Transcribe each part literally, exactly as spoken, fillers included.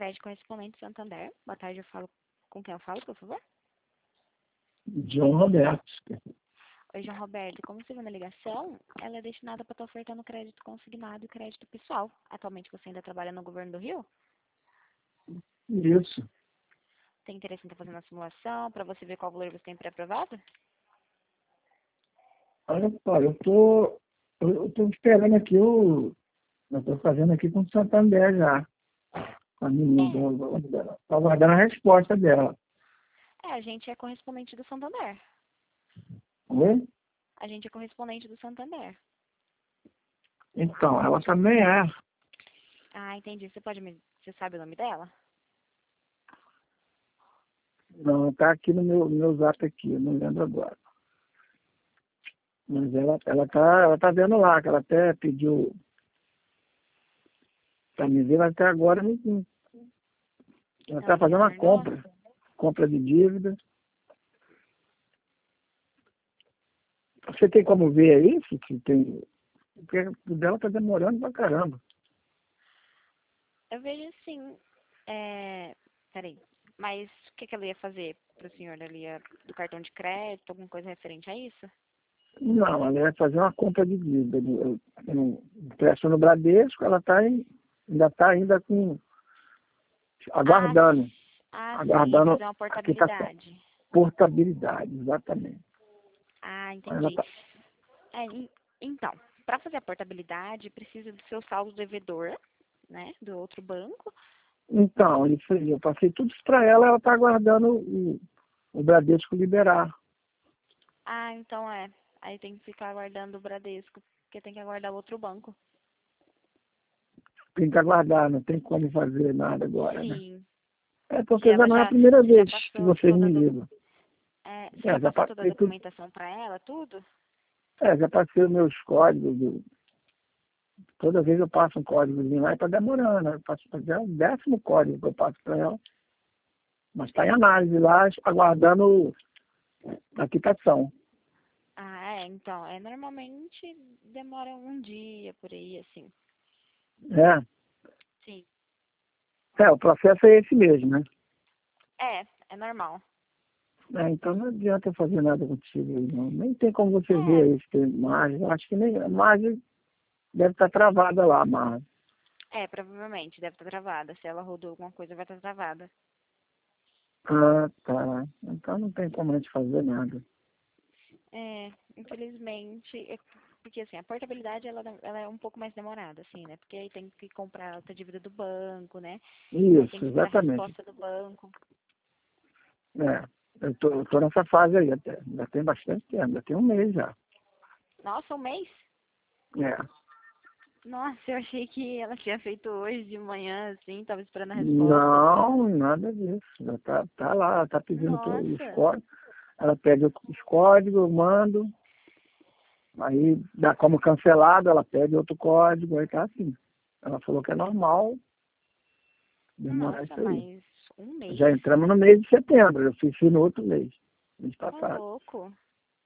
Crédito Correspondente Santander. Boa tarde, eu falo com quem eu falo, por favor? João Roberto. Oi, João Roberto. Como segunda ligação, ela é destinada para estar ofertando crédito consignado e crédito pessoal. Atualmente você ainda trabalha no governo do Rio? Isso. Tem interesse em estar fazendo a simulação para você ver qual valor você tem pré-aprovado? Olha, pô, eu tô, eu tô esperando aqui o... Eu tô fazendo aqui com o Santander já. Com a menina dela. Tô aguardando a resposta dela. É, a gente é correspondente do Santander. Oi? A gente é correspondente do Santander. Então, ela também é. Ah, entendi. Você pode me... Você sabe o nome dela? Não, tá aqui no meu, no meu zap aqui, eu não lembro agora. Mas ela, ela, tá, ela tá vendo lá, que ela até pediu pra me ver, mas até agora não, não- ela Ela tá não fazendo uma retornou? compra. Compra de dívida. Você tem como ver isso? Que tem... Porque o dela tá demorando pra caramba. Eu vejo sim. É... Peraí. Mas o que, que ela ia fazer pro senhor? Ela ia do cartão de crédito, alguma coisa referente a isso? Não, ela vai fazer uma compra de dívida. Eu, eu empresto no Bradesco, ela tá em, ainda está ainda com, Ah, aguardando, ah, sim, aguardando fazer uma a quitação. portabilidade. Portabilidade, exatamente. Ah, Ela entendi. tá, É, en- então, para fazer a portabilidade, precisa do seu saldo devedor, né, do outro banco. então, isso aí, eu passei tudo isso para ela, ela está aguardando o, o Bradesco liberar. Ah, então é. Aí tem que ficar aguardando o Bradesco, porque tem que aguardar o outro banco. Tem que aguardar, não tem como fazer nada agora, né? Sim. É E porque já ela não é a já, primeira você já vez que passou vocês toda a me docu- ligam. é, você É, já já passou toda a passei tudo, documentação para ela, tudo? é, já passei os meus códigos. do- Toda vez eu passo um códigozinho lá e está demorando. Né? Eu passo, já é o décimo código que eu passo para ela. Mas está em análise lá, aguardando a quitação. Ah, é, então, é normalmente demora um dia por aí, assim. É, Sim. é, o processo é esse mesmo, né? É, é normal. É, então não adianta eu fazer nada contigo aí, não. Nem tem como você ver É, aí se tem margem. Eu acho que nem a margem deve estar travada lá, a margem. é, provavelmente, deve estar travada. Se ela rodou alguma coisa, vai estar travada. Ah, tá. Então não tem como a gente fazer nada. É, infelizmente, é porque assim, a portabilidade ela, ela é um pouco mais demorada, assim, né? Porque aí tem que comprar outra dívida do banco, né? Aí tem Isso, que esperar a exatamente. resposta do banco. É, eu tô, eu tô nessa fase aí até. Já tem bastante tempo, já tem um mês já. Nossa, um mês? É. Nossa, eu achei que ela tinha feito hoje de manhã, assim, tava esperando a resposta. Não, nada disso. Já tá, tá lá, ela tá pedindo todos os Nossa, códigos. Ela pede os códigos, eu mando. Aí dá como cancelado, ela pede outro código, aí tá assim. Ela falou que é normal demorar nossa, isso aí. mas um mês? Já entramos no mês de setembro, eu fiz isso no outro mês, mês Ô, passado. louco.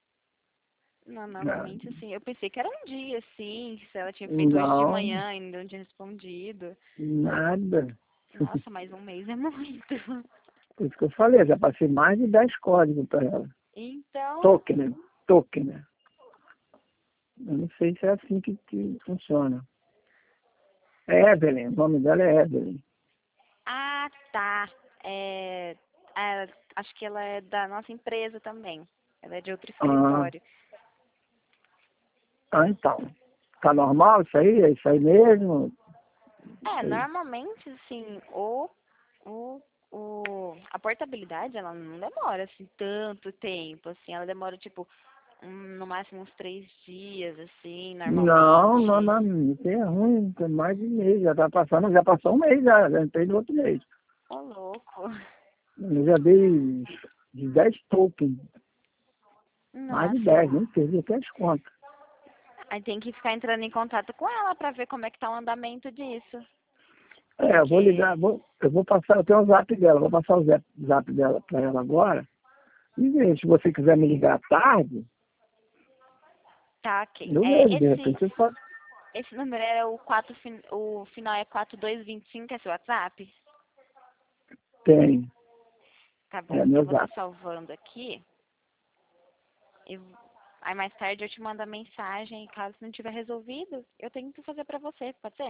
Não, É, normalmente, assim, eu pensei que era um dia, assim, se ela tinha feito hoje de não, manhã e ainda não tinha respondido. nada. Nossa, mas um mês é muito. Por isso que eu falei, já passei mais de dez códigos para ela. Então, Token, token. Eu não sei se é assim que, que funciona. É Evelyn, o nome dela é Evelyn. ah, tá. É, é, acho que ela é da nossa empresa também. Ela é de outro Ah, escritório. ah, então. Tá normal isso aí? É isso aí mesmo? É, Isso aí. normalmente, assim, o, o, o, a portabilidade, ela não demora, assim, tanto tempo, assim. Ela demora, tipo, um, no máximo uns três dias, assim, Não, não, normalmente. não, isso é ruim, tem mais de mês, já tá passando, já passou um mês já, já entrei no outro mês. Ô, louco. Eu já dei de dez tokens, mais de Nossa. dez, nem perdi até as contas. Aí tem que ficar entrando em contato com ela pra ver como é que tá o andamento disso. É, eu vou Porque, ligar, vou, eu vou passar, eu tenho o zap dela, vou passar o zap, zap dela para ela agora. E ver, se você quiser me ligar à tarde, tá, ok. eu É, vejo, de esse, repente eu posso. esse número é o quatro, fin- o final é quatro dois dois cinco, é seu WhatsApp? Tem. Tá bom, É eu meu vou estar zap. salvando aqui. E aí mais tarde eu te mando a mensagem e caso não tiver resolvido, eu tenho que fazer pra você, pode ser?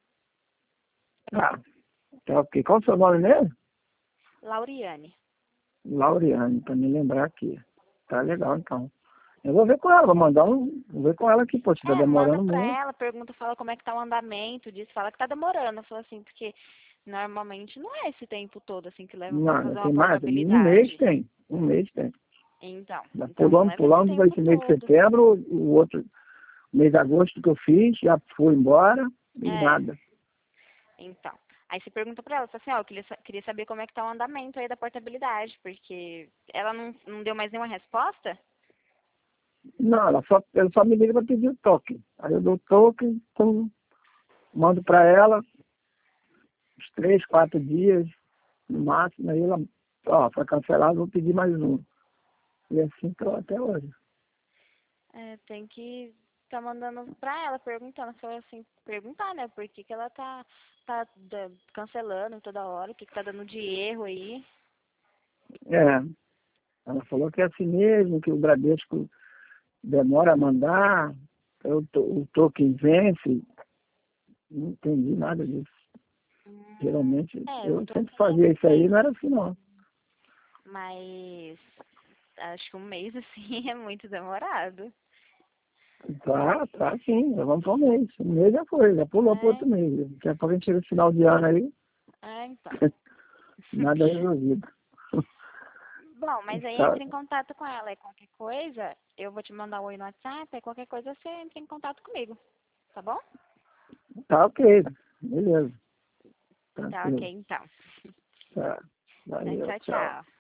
Tá. Tá ok. Qual o seu nome mesmo? Lauriane. Laureane, para me lembrar aqui. Tá legal, então. Eu vou ver com ela, vou mandar um. Vou ver com ela aqui, pô, se tá É, manda demorando pra muito. ela, pergunta, fala como é que tá o andamento disso, fala que tá demorando. Fala assim, porque normalmente não é esse tempo todo assim que leva pra Não, fazer uma tem mais. Um mês portabilidade. tem. Um mês tem. Então, Já então não pulamos, leva esse pulamos tempo esse mês de todo. setembro, o outro mês de agosto que eu fiz, já foi embora e É, nada. então. Aí você pergunta pra ela, fala assim, ó, eu queria, sa- queria saber como é que tá o andamento aí da portabilidade, porque ela não, não deu mais nenhuma resposta? Não, ela só, ela só me liga para pedir o toque. Aí eu dou o toque, então, mando para ela uns três, quatro dias, no máximo, aí ela, ó, foi cancelado, vou pedir mais um. E assim tô até hoje. É, tem que tá mandando pra ela, perguntando, fala assim, perguntar, né, por que que ela tá, tá da- cancelando toda hora, o que que tá dando de erro aí. É, ela falou que é assim mesmo, que o Bradesco demora a mandar, eu, to- o token vence, não entendi nada disso. Hum, Geralmente, é, o eu sempre token fazia ele isso aí, não vence, era assim não. mas acho que um mês assim é muito demorado. Tá, tá sim, já vamos para um mês. Um mês já foi, já pulou para É, outro mês. Daqui a pouco a gente chega no final de ano aí, é, então. nada resolvido. Bom, mas aí Tá, entra em contato com ela. É qualquer coisa, eu vou te mandar um oi no WhatsApp, aí qualquer coisa você entra em contato comigo. Tá bom? tá ok, beleza, Tá ok, tranquilo. então. Tá, Então, valeu, tchau, tchau. tchau.